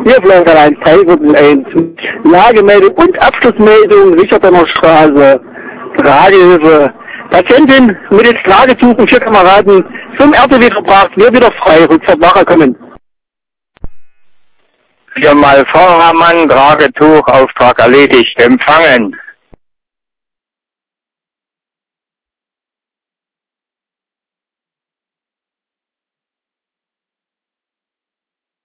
Hier Florian Teilwürden 1. Lagemeldung und Abschlussmeldung, Richardaner Straße, Tragehilfe. Patientin mittels Tragetuch und 4 Kameraden zum Erde wieder gebracht, wir wieder frei, Rückfahrt kommen. 4 mal Fahrermann, Tragetuch, Auftrag erledigt, empfangen.